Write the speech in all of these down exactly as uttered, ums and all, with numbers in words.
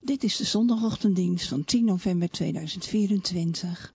Dit is de zondagochtenddienst van tien november tweeduizend vierentwintig.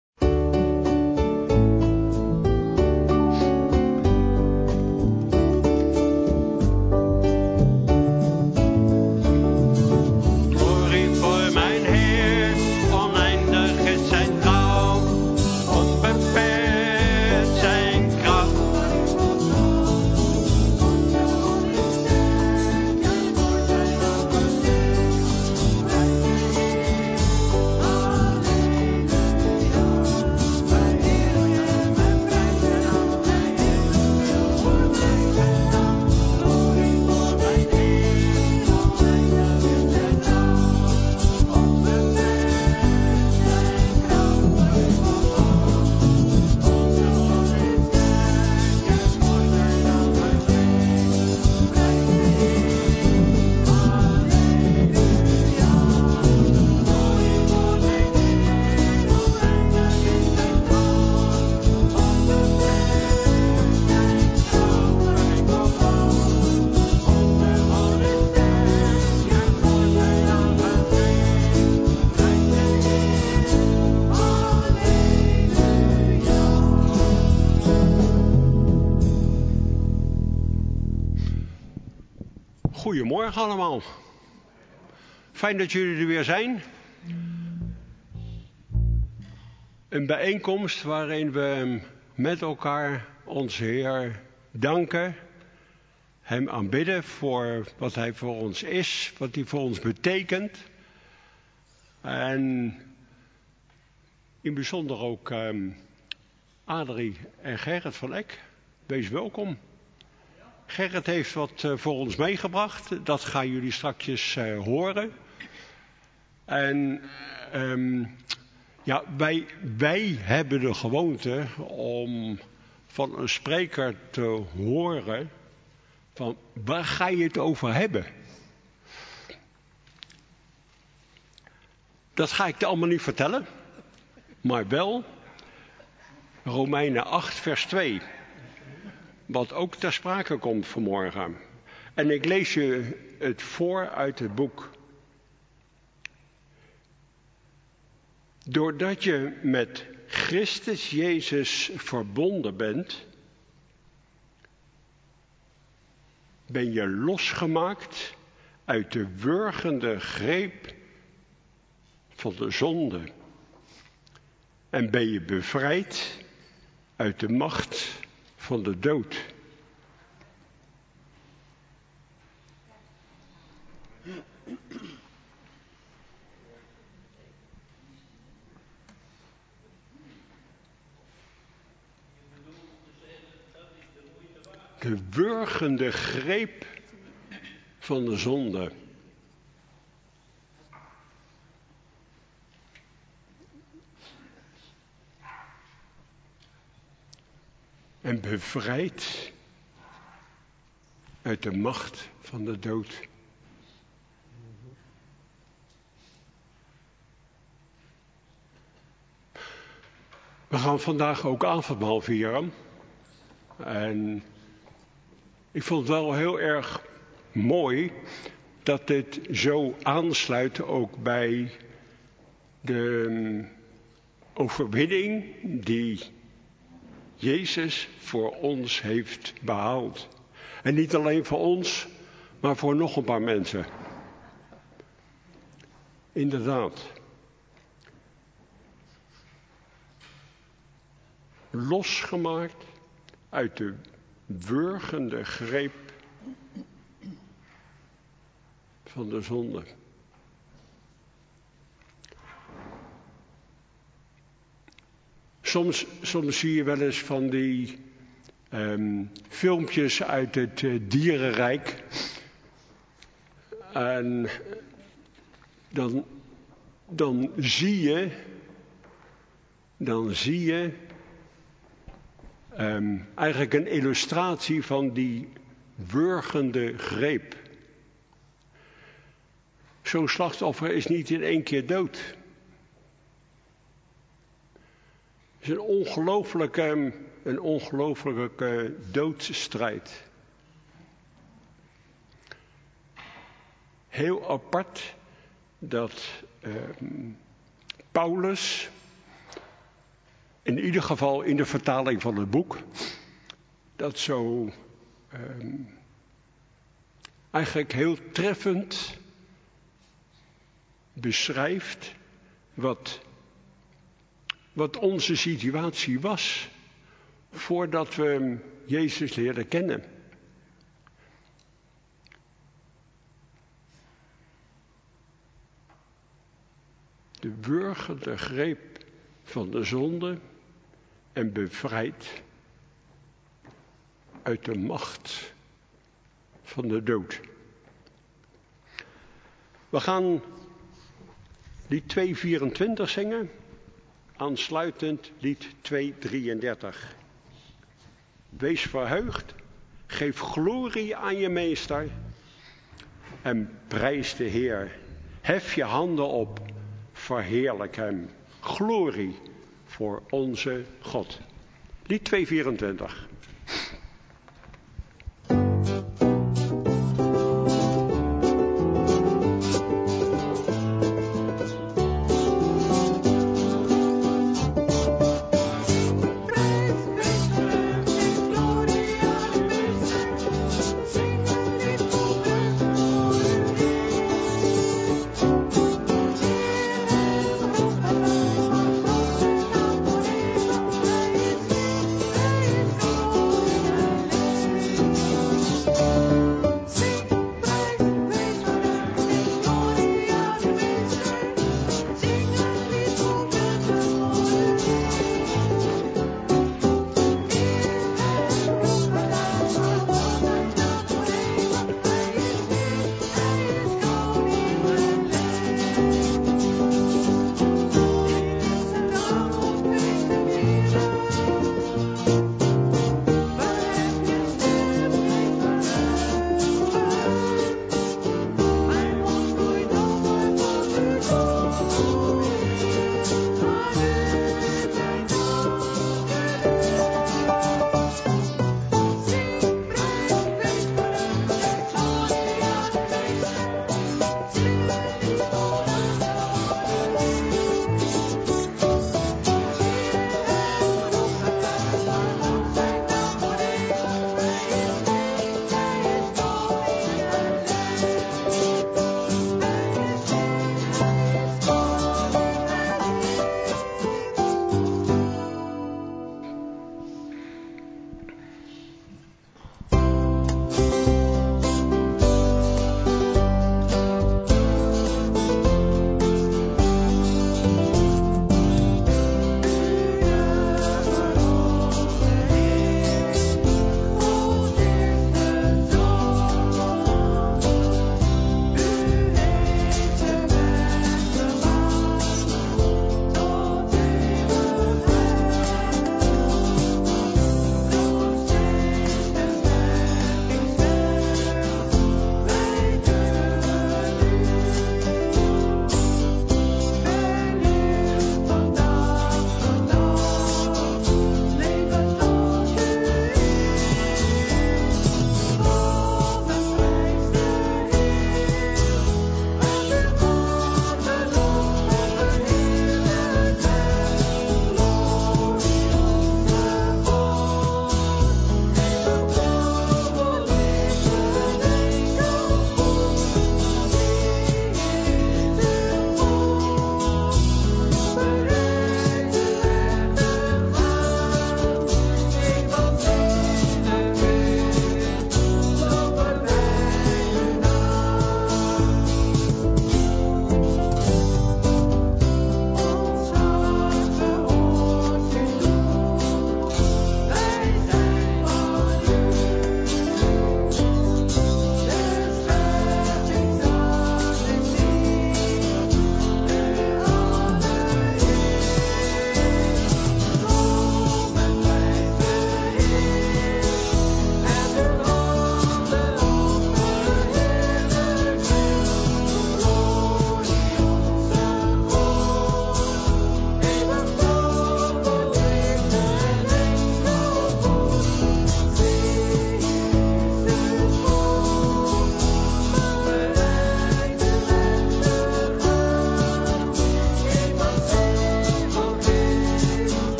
Goedemorgen allemaal. Fijn dat jullie er weer zijn. Een bijeenkomst waarin we met elkaar onze Heer danken. Hem aanbidden voor wat Hij voor ons is, wat Hij voor ons betekent. En in bijzonder ook um, Adrie en Gerrit van Eck. Wees welkom. Gerrit heeft wat uh, voor ons meegebracht. Dat gaan jullie straks uh, horen. En um, ja, wij, wij hebben de gewoonte om van een spreker te horen van waar ga je het over hebben? Dat ga ik je allemaal niet vertellen, maar wel Romeinen acht vers twee. Wat ook ter sprake komt vanmorgen. En ik lees je het voor uit het boek. Doordat je met Christus Jezus verbonden bent, ben je losgemaakt uit de wurgende greep van de zonde. En ben je bevrijd uit de macht van de dood. De wurgende greep van de zonde. En bevrijd uit de macht van de dood. We gaan vandaag ook avondmaal vieren. En ik vond het wel heel erg mooi dat dit zo aansluit ook bij de overwinning die Jezus voor ons heeft behaald. En niet alleen voor ons, maar voor nog een paar mensen. Inderdaad. Losgemaakt uit de wurgende greep van de zonde. Soms, soms zie je wel eens van die um, filmpjes uit het uh, dierenrijk. En dan, dan zie je, dan zie je um, eigenlijk een illustratie van die wurgende greep. Zo'n slachtoffer is niet in één keer dood. Het is een ongelooflijke, een ongelooflijke doodsstrijd. Heel apart dat uh, Paulus, in ieder geval in de vertaling van het boek, dat zo uh, eigenlijk heel treffend beschrijft wat, wat onze situatie was voordat we Jezus leren kennen. De wurgende greep van de zonde en bevrijd uit de macht van de dood. We gaan lied tweehonderdvierentwintig zingen, aansluitend lied tweehonderddrieëndertig. Wees verheugd, geef glorie aan je meester en prijs de Heer. Hef je handen op, verheerlijk hem. Glorie voor onze God. Lied tweehonderdvierentwintig. Go.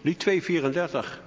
lied tweehonderdvierendertig.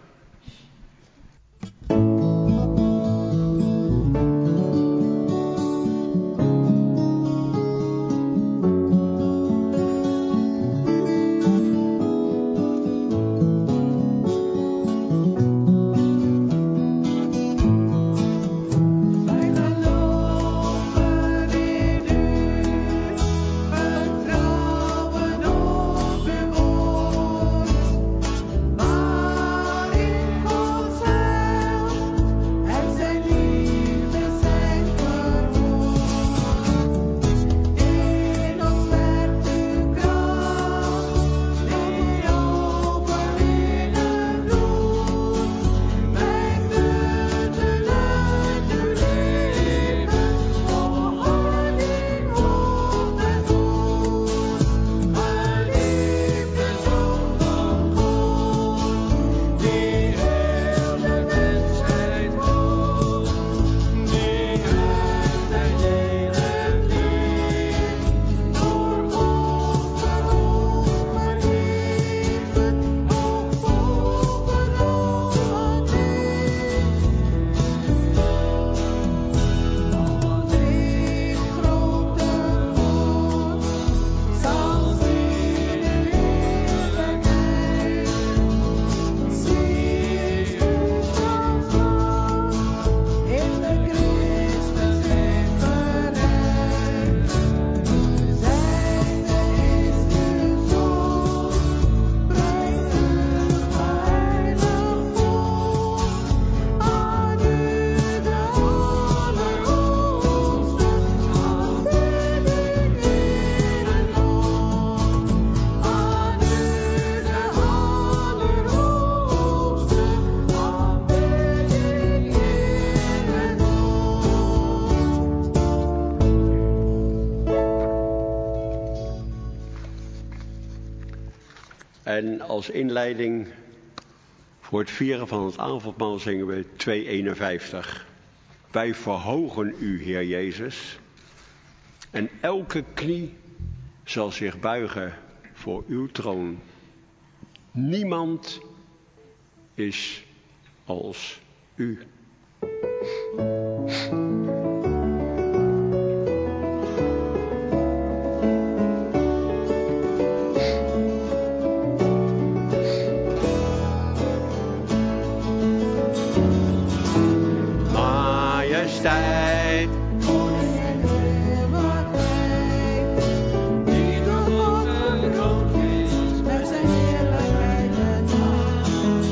En als inleiding voor het vieren van het avondmaal zingen we tweehonderdeenenvijftig. Wij verhogen u, Heer Jezus. En elke knie zal zich buigen voor uw troon. Niemand is als u. Majesteit, koning en heerlijkheid, die door God gekroond is met zijn heerlijkheid en macht.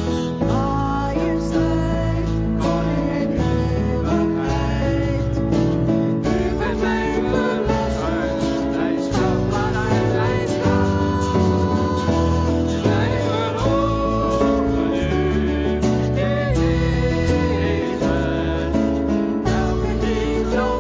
Majesteit, koning en heerlijkheid, u bent mij verlossen, hij schapt waaruit hij gaat. Wij verhogen u, Heer Jezus. Elke knie zal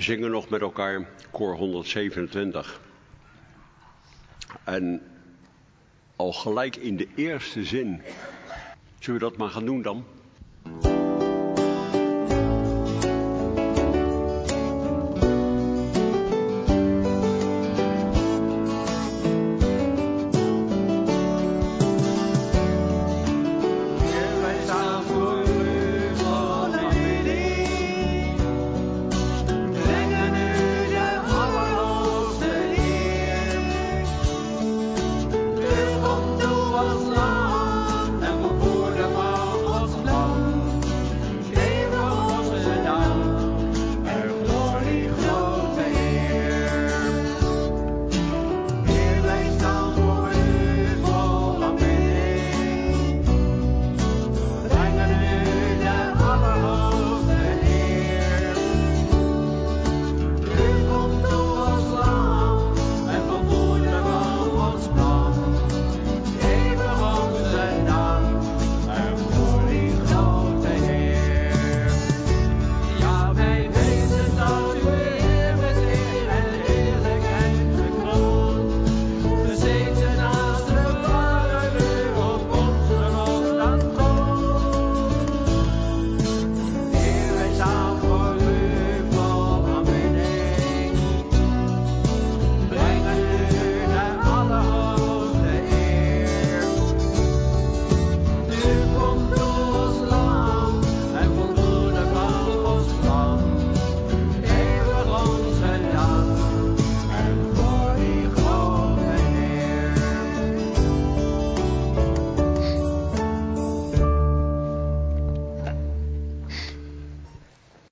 zingen nog met elkaar koor honderdzevenentwintig. En al gelijk in de eerste zin, zullen we dat maar gaan doen dan? Satan.